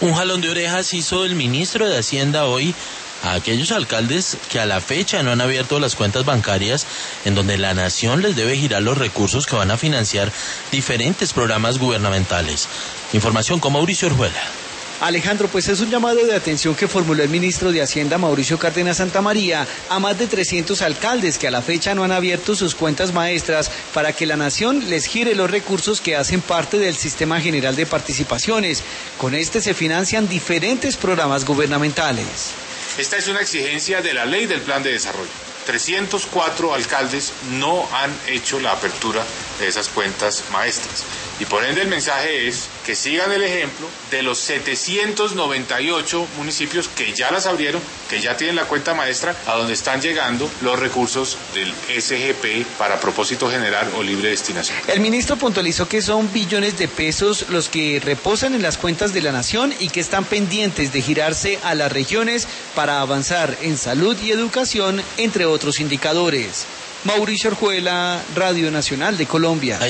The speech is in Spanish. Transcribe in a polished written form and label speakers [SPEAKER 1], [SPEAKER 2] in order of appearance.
[SPEAKER 1] Un jalón de orejas hizo el ministro de Hacienda hoy a aquellos alcaldes que a la fecha no han abierto las cuentas bancarias en donde la nación les debe girar los recursos que van a financiar diferentes programas gubernamentales. Información con Mauricio Orjuela.
[SPEAKER 2] Alejandro, pues es un llamado de atención que formuló el ministro de Hacienda, Mauricio Cárdenas Santamaría, a más de 300 alcaldes que a la fecha no han abierto sus cuentas maestras para que la nación les gire los recursos que hacen parte del Sistema General de Participaciones. Con este se financian diferentes programas gubernamentales.
[SPEAKER 3] Esta es una exigencia de la ley del Plan de Desarrollo. 304 alcaldes no han hecho la apertura de esas cuentas maestras. Y por ende el mensaje es que sigan el ejemplo de los 798 municipios que ya las abrieron, que ya tienen la cuenta maestra, a donde están llegando los recursos del SGP para propósito general o libre destinación.
[SPEAKER 2] El ministro puntualizó que son billones de pesos los que reposan en las cuentas de la nación y que están pendientes de girarse a las regiones para avanzar en salud y educación, entre otros indicadores. Mauricio Orjuela, Radio Nacional de Colombia.